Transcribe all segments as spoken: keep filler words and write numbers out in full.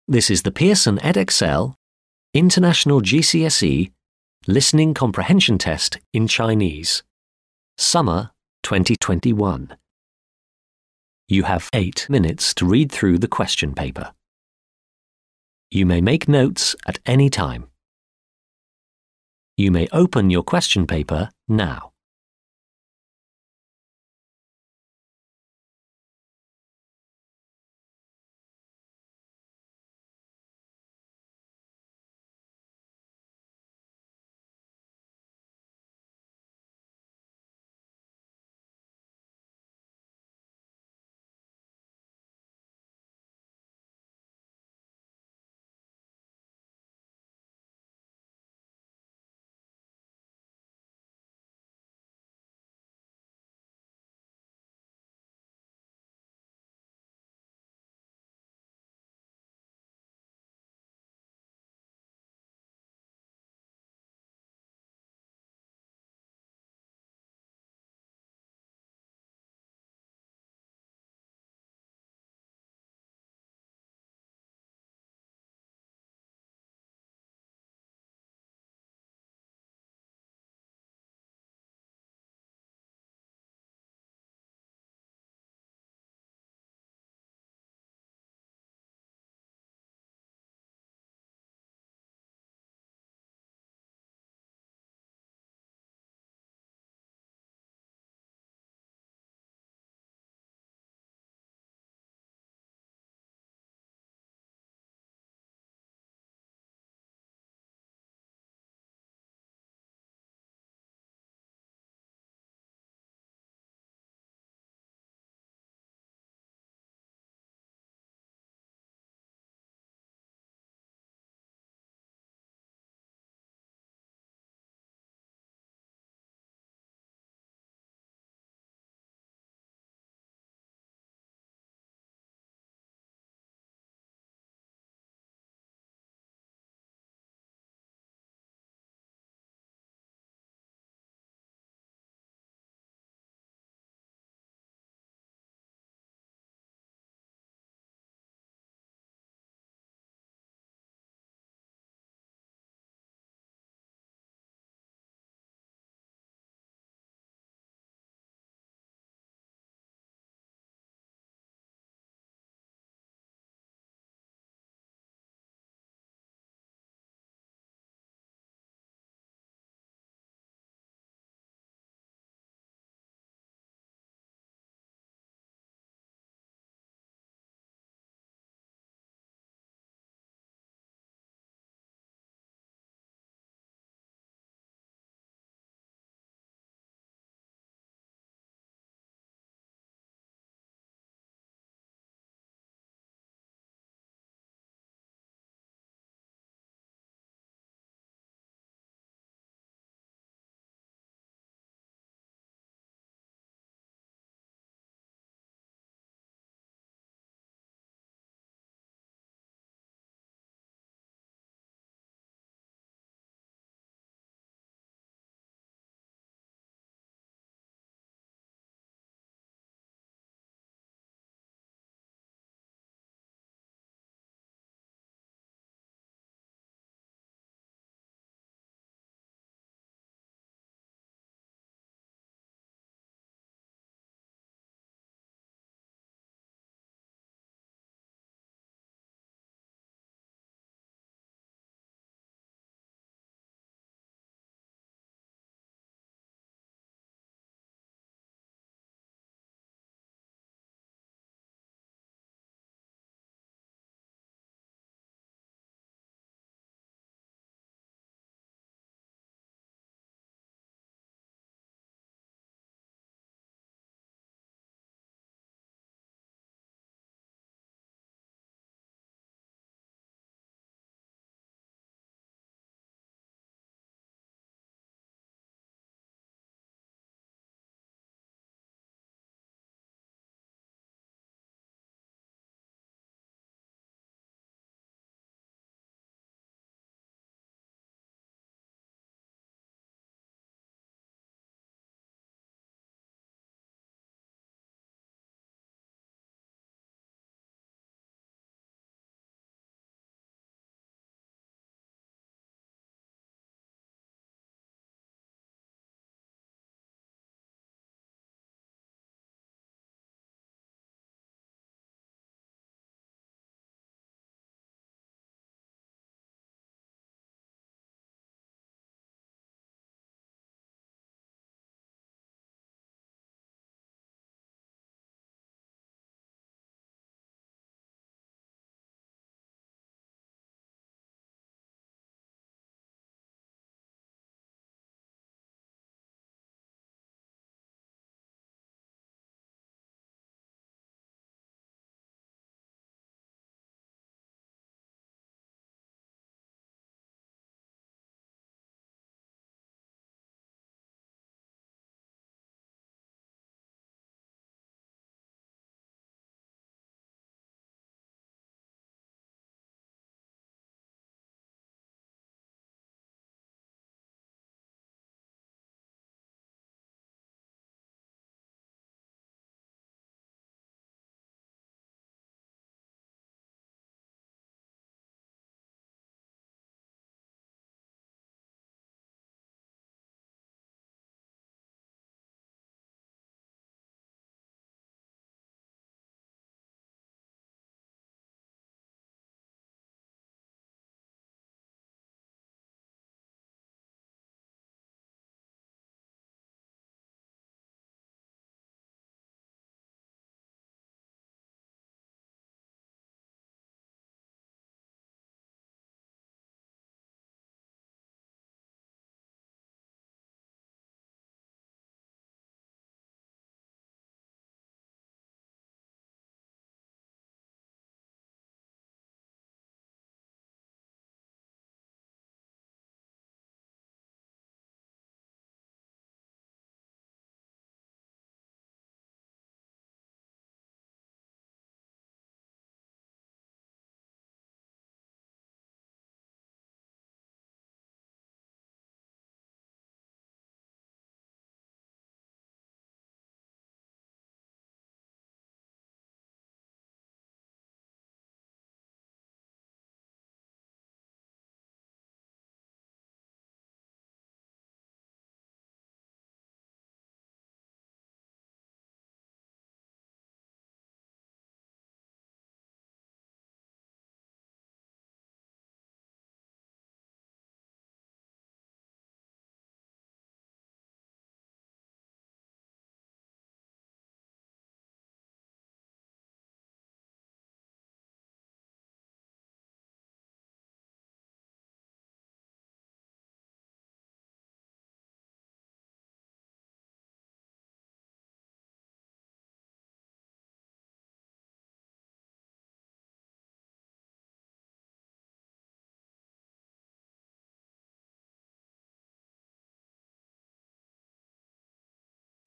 This is the Pearson Edexcel International G C S E Listening Comprehension Test in Chinese, Summer twenty twenty-one. You have eight minutes to read through the question paper. You may make notes at any time. You may open your question paper now.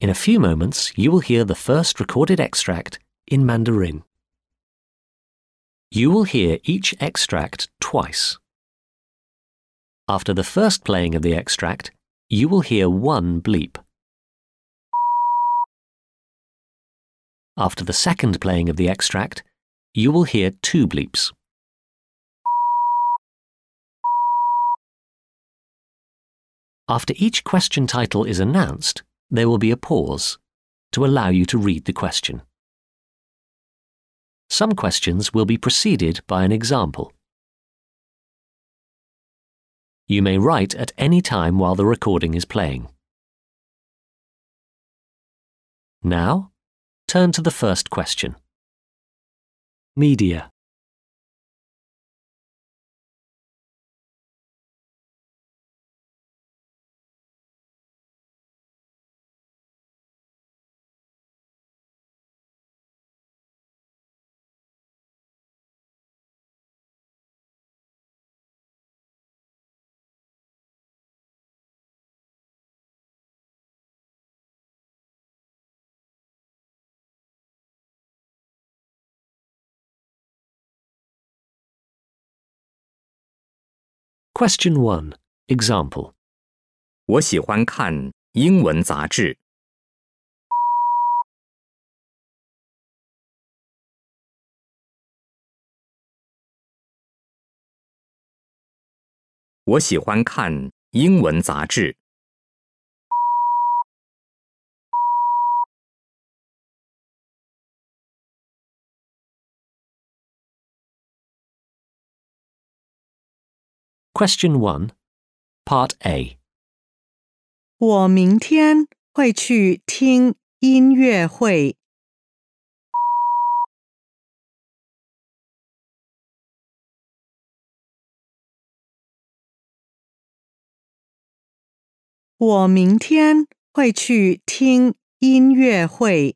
In a few moments, you will hear the first recorded extract in Mandarin. You will hear each extract twice. After the first playing of the extract, you will hear one bleep. After the second playing of the extract, you will hear two bleeps. After each question title is announced, there will be a pause to allow you to read the question. Some questions will be preceded by an example. You may write at any time while the recording is playing. Now, turn to the first question. Media. Question one. Example. 我喜欢看英文杂志。我喜欢看英文杂志。 Question one. Part A. 我明天会去听音乐会。我明天会去听音乐会。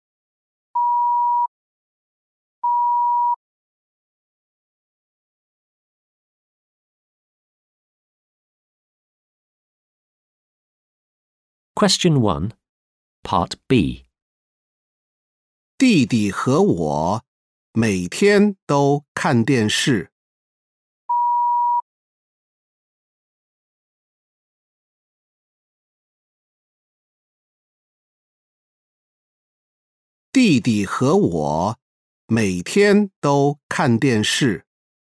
Question one. Part B. 弟弟和我每天都看电视。弟弟和我每天都看电视。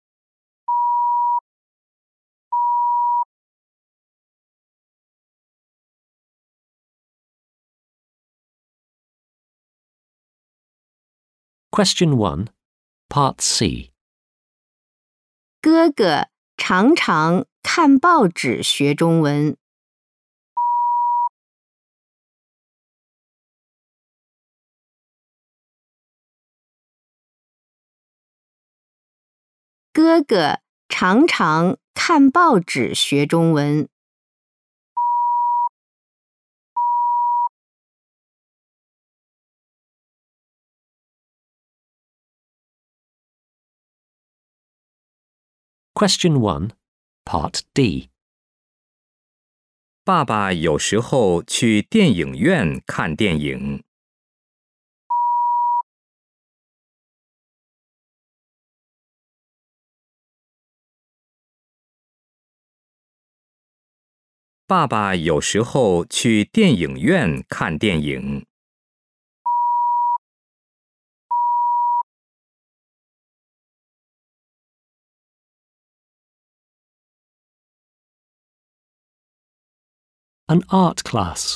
Question one. Part C. 哥哥常常看报纸学中文。哥哥常常看报纸学中文。 Question one. Part D. 爸爸有时候去电影院看电影。爸爸有时候去电影院看电影。 An art class.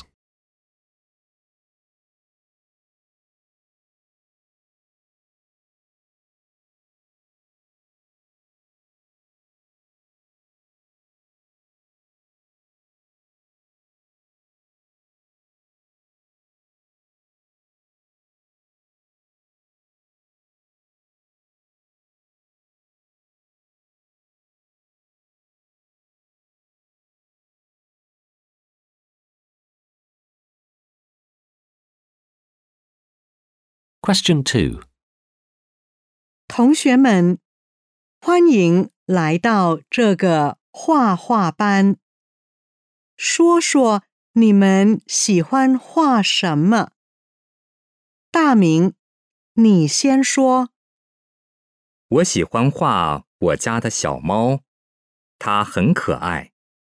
Question two. 同学们，欢迎来到这个画画班。说说你们喜欢画什么？大明，你先说。 我喜欢画我家的小猫，它很可爱。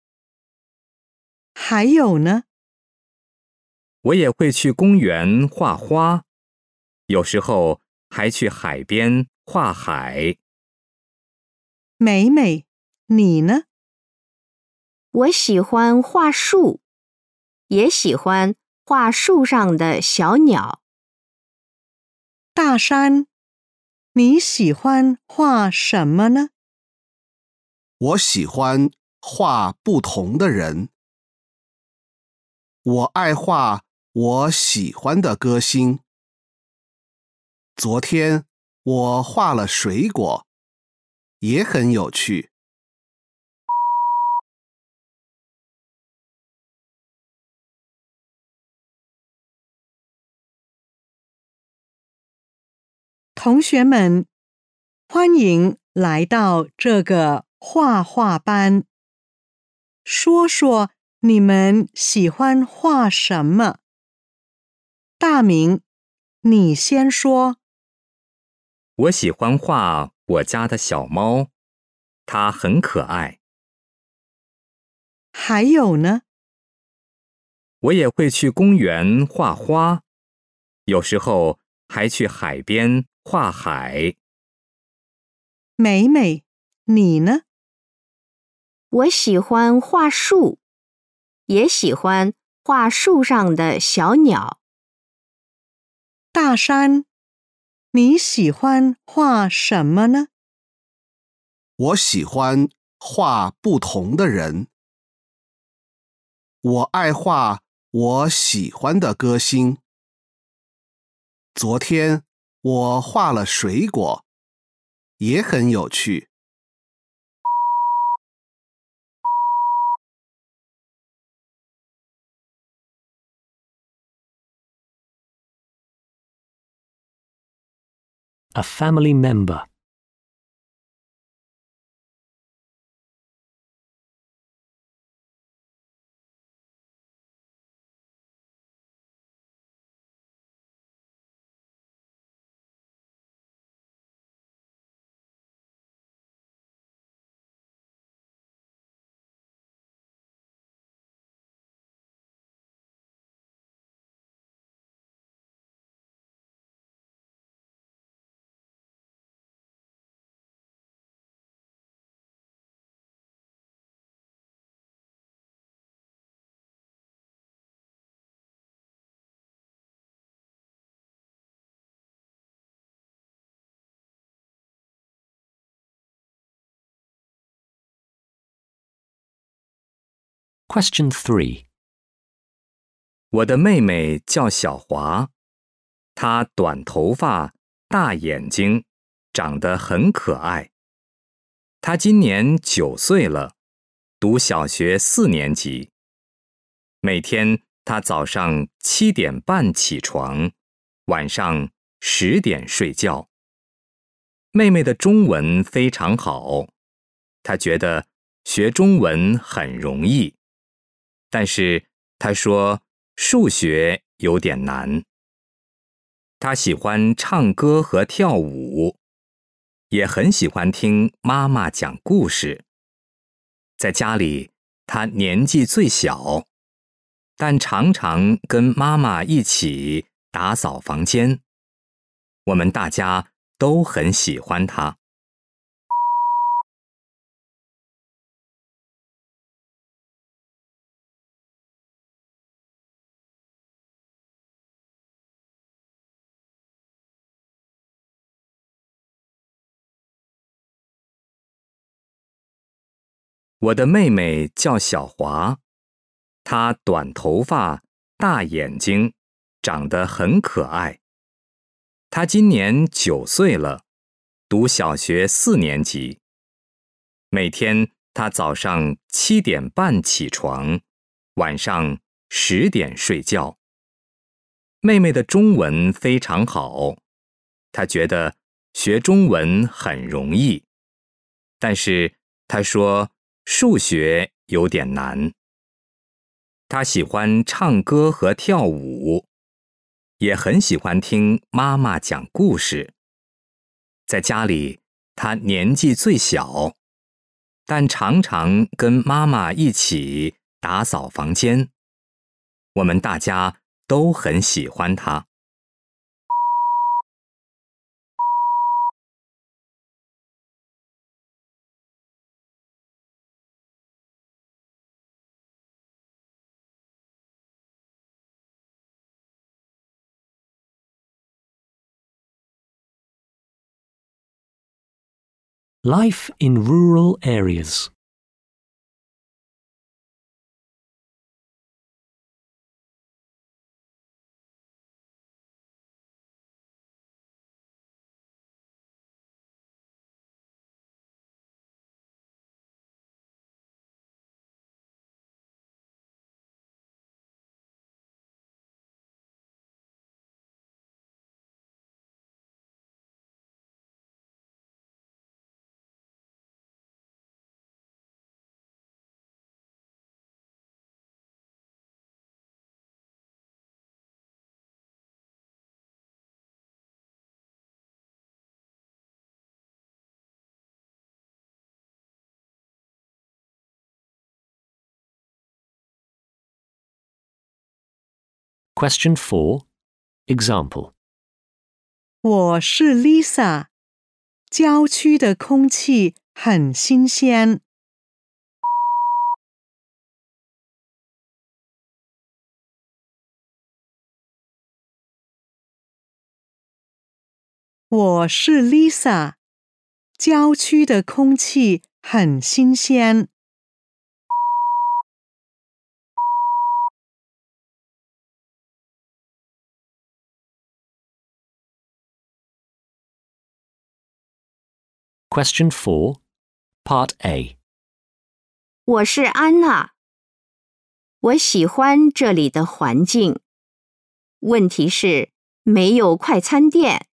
还有呢？ 我也会去公园画花，有时候还去海边画海。 美美，你呢？ 我喜欢画树，也喜欢画树上的小鸟。 大山，你喜欢画什么呢？ 我喜欢画不同的人。我爱画我喜欢的歌星。昨天我画了水果，也很有趣。 同学们，欢迎来到这个画画班。说说你们喜欢画什么？大明，你先说。 我喜欢画我家的小猫，它很可爱。 还有呢？ 我也会去公园画花，有时候还去海边画海。 美美，你呢？ 我喜欢画树，也喜欢画树上的小鸟。 大山，你喜欢画什么呢？ 我喜欢画不同的人。我爱画我喜欢的歌星。昨天我画了水果，也很有趣。 A family member. Question three. 我的妹妹叫小华，她短头发、大眼睛，长得很可爱。她今年九岁了，读小学四年级。每天她早上七点半起床，晚上十点睡觉。妹妹的中文非常好，她觉得学中文很容易，但是她说数学有点难。她喜欢唱歌和跳舞，也很喜欢听妈妈讲故事。在家里，她年纪最小，但常常跟妈妈一起打扫房间。我们大家都很喜欢她。我的妹妹叫小华，她短头发、大眼睛，长得很可爱。她今年九岁了，读小学四年级。每天她早上七点半起床，晚上十点睡觉。妹妹的中文非常好，她觉得学中文很容易，但是她说数学有点难。 他喜欢唱歌和跳舞，也很喜欢听妈妈讲故事。在家里，他年纪最小，但常常跟妈妈一起打扫房间。我们大家都很喜欢他。 Life in rural areas. Question four. Example. 我是 Lisa， 郊区的空气很新鲜。我是 Lisa， 郊区的空气很新鲜。 Question four. Part A. 我是安娜，我喜欢这里的环境。问题是没有快餐店。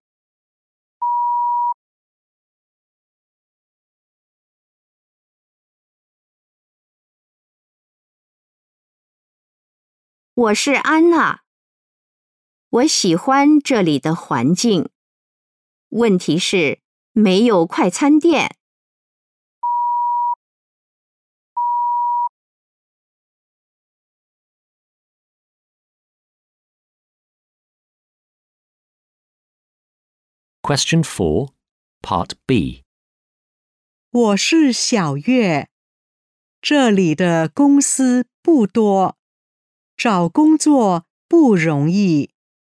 我是安娜，我喜欢这里的环境。问题是没有快餐店。 Question four. Part B. 我是小月，这里的公司不多，找工作不容易。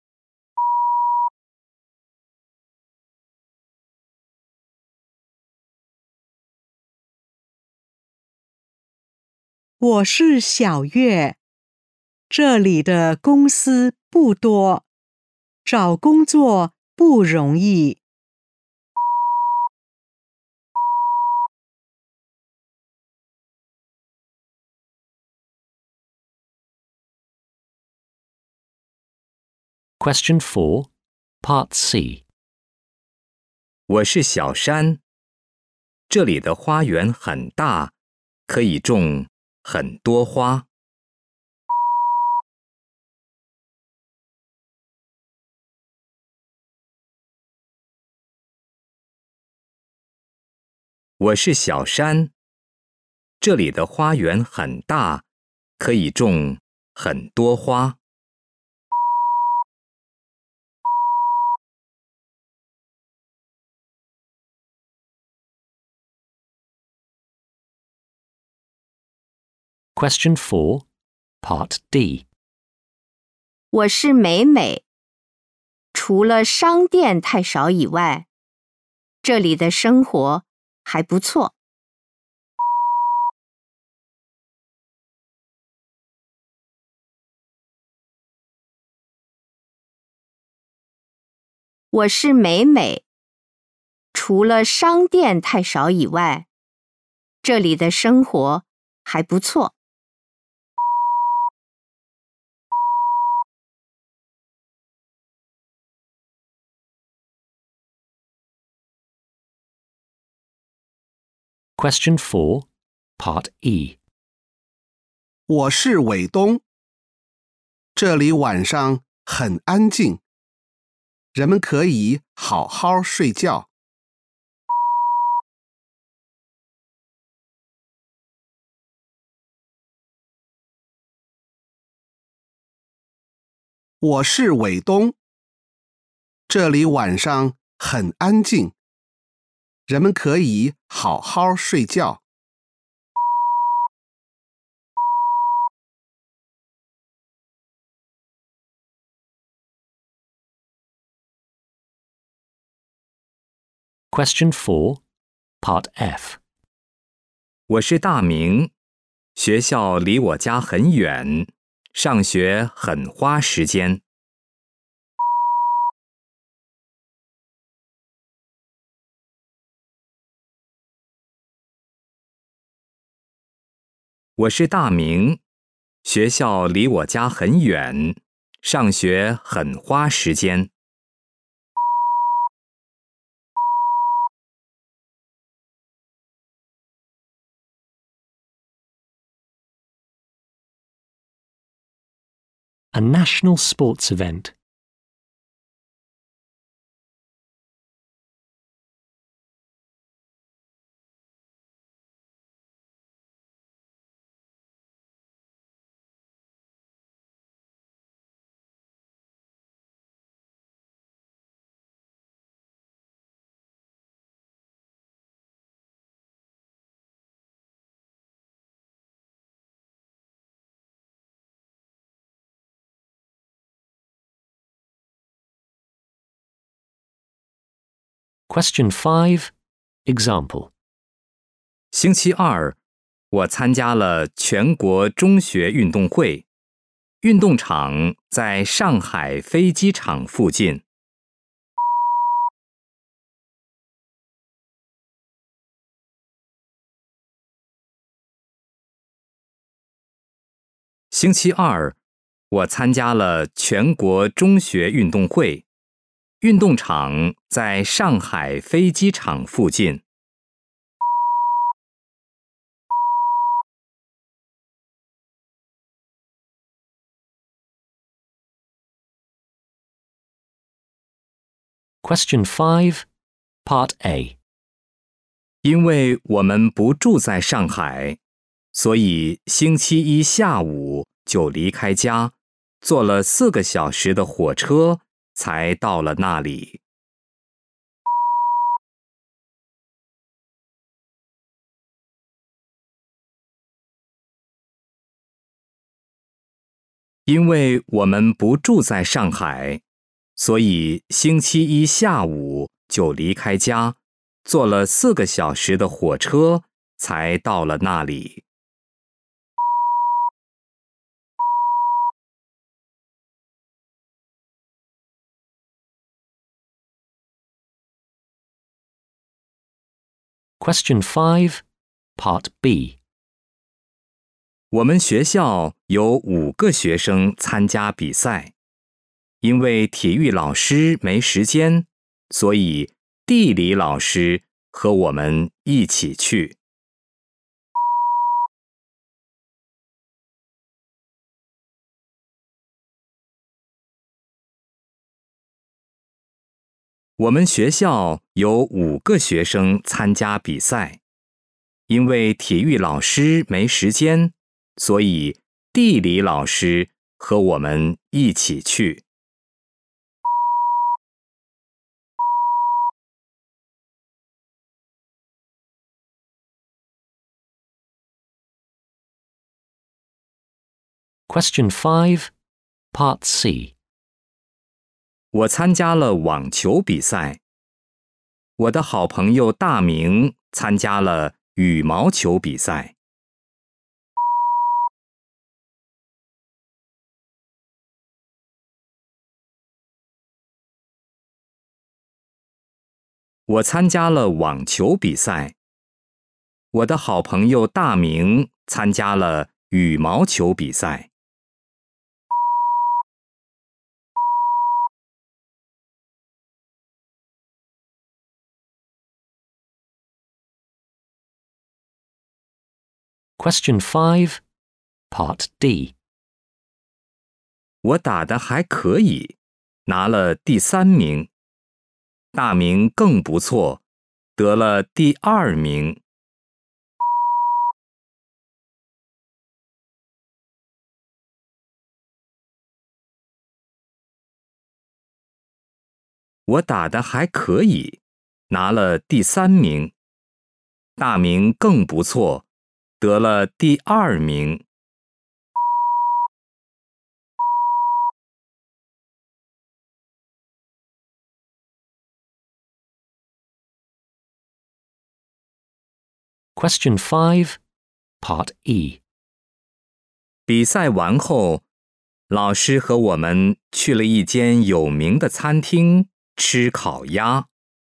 我是小月，这里的公司不多，找工作不容易。 Question four. Part C. 我是小山，这里的花园很大，可以种很多花。我是小山，这里的花园很大，可以种很多花。 Question four. Part D. 我是美美，除了商店太少以外，这里的生活还不错。我是美美，除了商店太少以外，这里的生活还不错。 Question four. Part E. 我是伟东， 这里晚上很安静，人们可以好好睡觉。我是伟东，这里晚上很安静，人们可以好好睡觉。 Question four, Part F. 我是大明，学校离我家很远，上学很花时间。我是大明，学校离我家很远，上学很花时间。 A national sports event. Question five, Example. 星期二，我参加了全国中学运动会，运动场在上海飞机场附近。星期二，我参加了全国中学运动会，运动场在上海飞机场附近。 Question five, Part A. 因为我们不住在上海，所以星期一下午就离开家，坐了四个小时的火车才到了那里。因为我们不住在上海，所以星期一下午就离开家，坐了四个小时的火车才到了那里。 Question five, Part B. 我们学校有五个学生参加比赛，因为体育老师没时间，所以地理老师和我们一起去。我们学校有五个学生参加比赛，因为体育老师没时间，所以地理老师和我们一起去。 Question five, Part C. 我参加了网球比赛，我的好朋友大明参加了羽毛球比赛。我参加了网球比赛，我的好朋友大明参加了羽毛球比赛。 Question five, Part D. 我打得还可以，拿了第三名。大明更不错，得了第二名。我打得还可以，拿了第三名。大明更不错，得了第二名。 Question five, Part E. 比赛完后，老师和我们去了一间有名的餐厅吃烤鸭。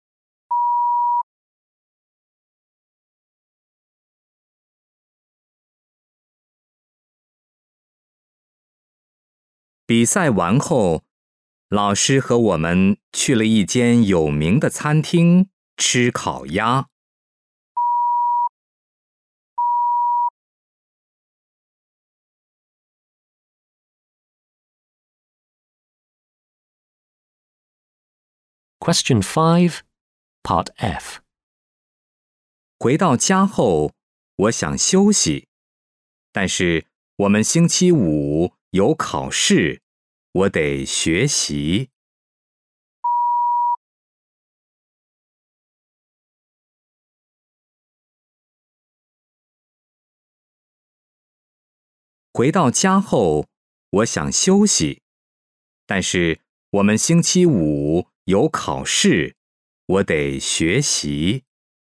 比赛完后，老师和我们去了一间有名的餐厅吃烤鸭。 Question five, Part F. 回到家后，我想休息，但是我们星期五有考试，我得学习。回到家后，我想休息，但是我们星期五有考试，我得学习。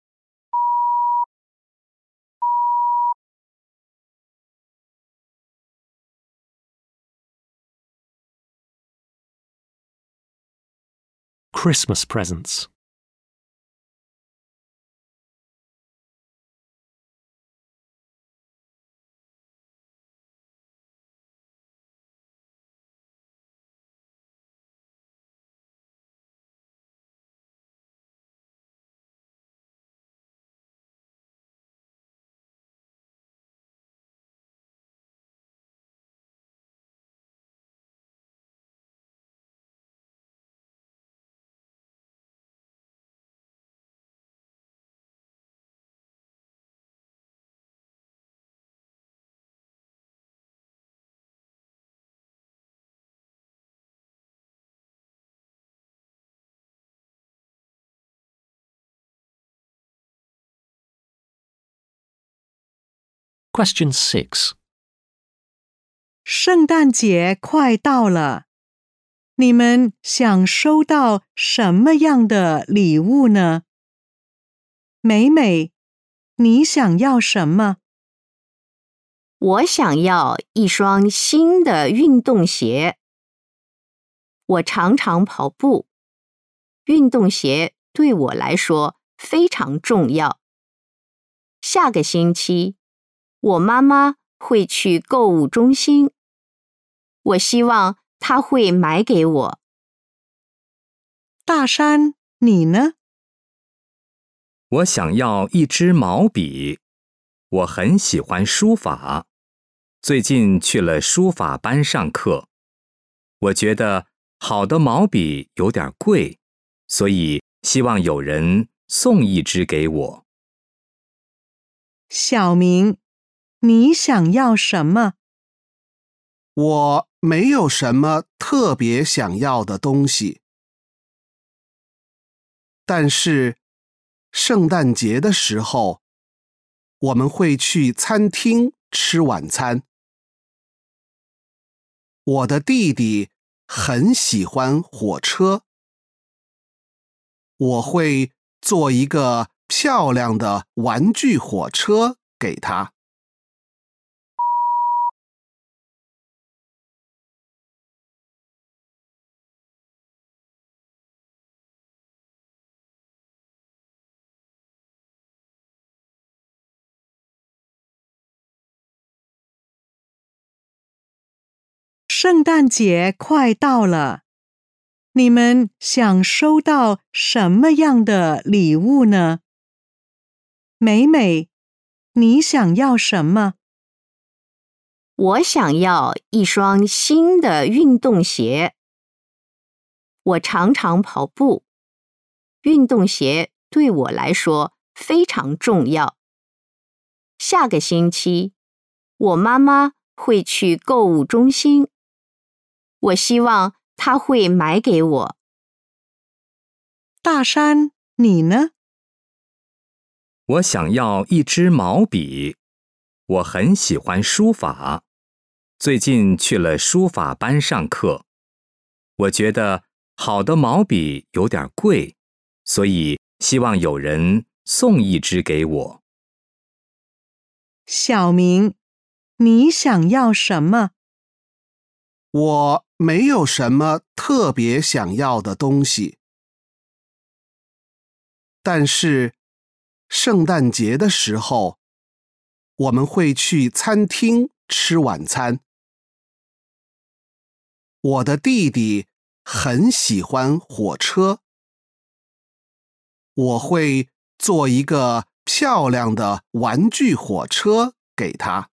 Christmas presents. Question six. 圣诞节快到了，你们想收到什么样的礼物呢？美美，你想要什么？ 我想要一双新的运动鞋。我常常跑步，运动鞋对我来说非常重要。下个星期，我妈妈会去购物中心，我希望她会买给我。 大山，你呢？ 我想要一支毛笔，我很喜欢书法，最近去了书法班上课。我觉得好的毛笔有点贵，所以希望有人送一支给我。 小明，你想要什么？ 我没有什么特别想要的东西，但是圣诞节的时候，我们会去餐厅吃晚餐。我的弟弟很喜欢火车，我会做一个漂亮的玩具火车给他。 圣诞节快到了，你们想收到什么样的礼物呢？美美，你想要什么？ 我想要一双新的运动鞋。我常常跑步，运动鞋对我来说非常重要。下个星期，我妈妈会去购物中心，我希望她会买给我。 大山，你呢？ 我想要一支毛笔。我很喜欢书法，最近去了书法班上课。我觉得好的毛笔有点贵，所以希望有人送一支给我。 小明，你想要什么？ 我没有什么特别想要的东西，但是圣诞节的时候，我们会去餐厅吃晚餐。我的弟弟很喜欢火车，我会做一个漂亮的玩具火车给他。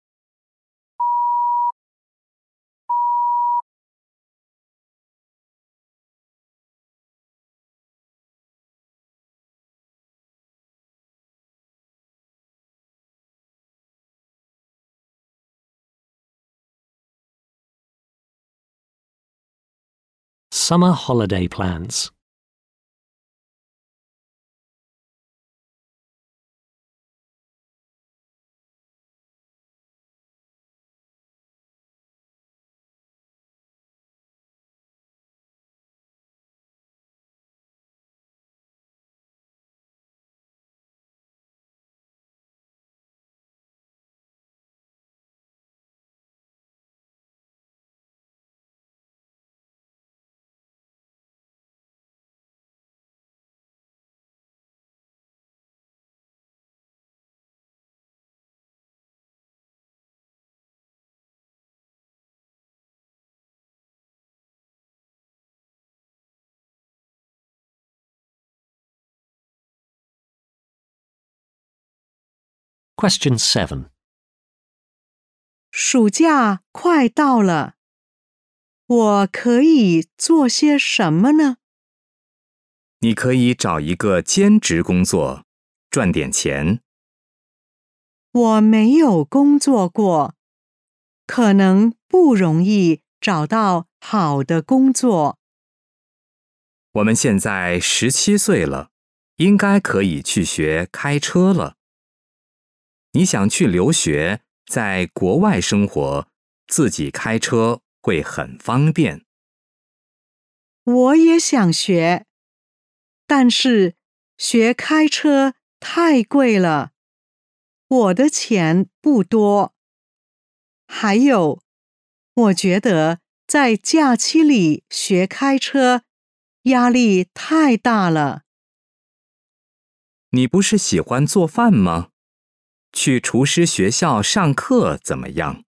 Summer holiday plans. Question seven. 暑假快到了，我可以做些什么呢？ 你可以找一个兼职工作，赚点钱。 我没有工作过，可能不容易找到好的工作。 我们现在十七岁了，应该可以去学开车了。你想去留学，在国外生活，自己开车会很方便。 我也想学，但是学开车太贵了，我的钱不多。还有，我觉得在假期里学开车压力太大了。 你不是喜欢做饭吗？去厨师学校上课怎么样？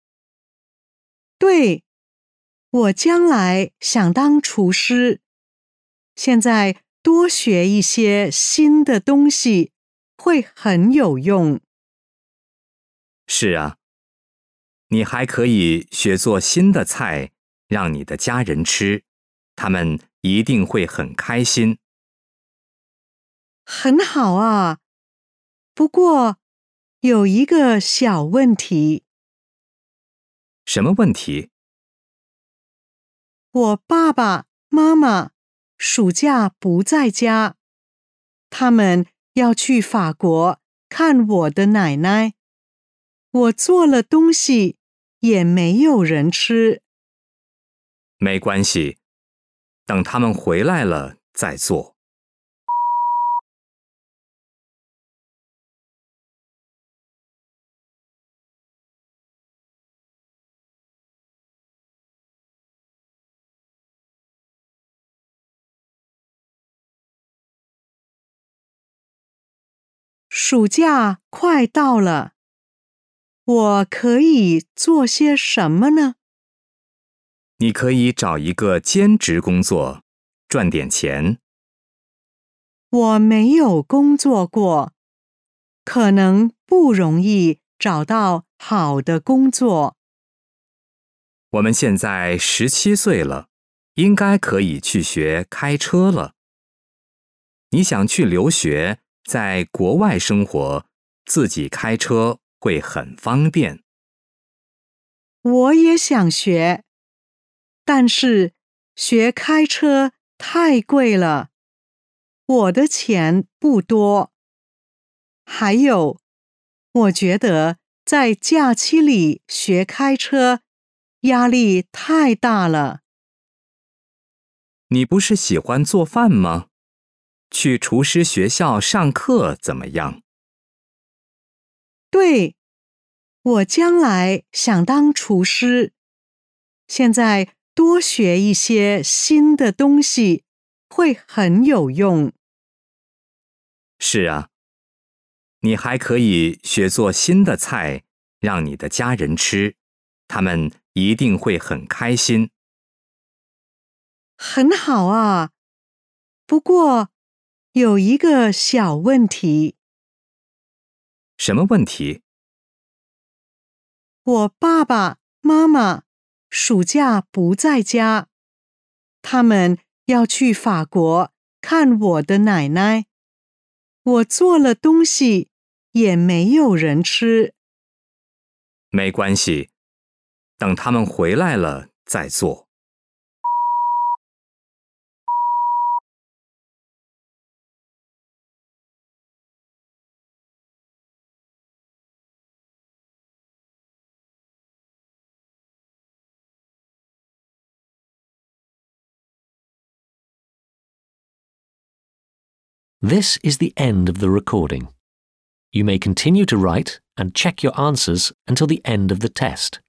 对，我将来想当厨师。现在多学一些新的东西会很有用。 是啊，你还可以学做新的菜，让你的家人吃，他们一定会很开心。 很好啊，不过有一个小问题。 什么问题？ 我爸爸妈妈暑假不在家，他们要去法国看我的奶奶。我做了东西也没有人吃。 没关系，等他们回来了再做。 暑假快到了，我可以做些什么呢？ 你可以找一个兼职工作，赚点钱。 我没有工作过，可能不容易找到好的工作。 我们现在十七岁了，应该可以去学开车了。你想去留学，在国外生活，自己开车会很方便。 我也想学，但是学开车太贵了，我的钱不多。还有，我觉得在假期里学开车压力太大了。 你不是喜欢做饭吗？去厨师学校上课怎么样？ 对，我将来想当厨师。现在多学一些新的东西会很有用。 是啊，你还可以学做新的菜，让你的家人吃，他们一定会很开心。 很好啊，不过有一个小问题。 什么问题？ 我爸爸妈妈暑假不在家，他们要去法国看我的奶奶。我做了东西，也没有人吃。 没关系，等他们回来了再做。 This is the end of the recording. You may continue to write and check your answers until the end of the test.